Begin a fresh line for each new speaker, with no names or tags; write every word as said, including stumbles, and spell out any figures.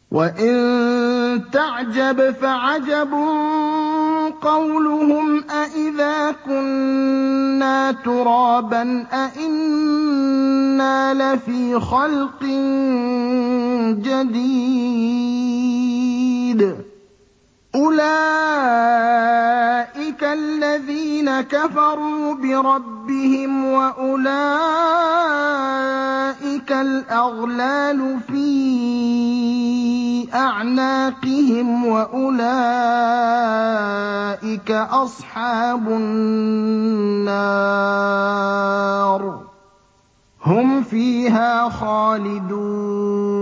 وَإِن تَعْجَبْ فَعَجَبٌ قَوْلُهُمْ أَإِذَا كُنَّا تُرَابًا أَإِنَّا لَفِي خَلْقٍ جَدِيدٍ ۚ أُولَٰئِكَ الَّذِينَ كَفَرُوا بِرَبِّهِمْ ۖ وَأُولَٰئِكَ الْأَغْلَالُ فِي أَعْنَاقِهِمْ ۖ وَأُولَٰئِكَ أَصْحَابُ النَّارِ ۖ هُمْ فِيهَا خَالِدُونَ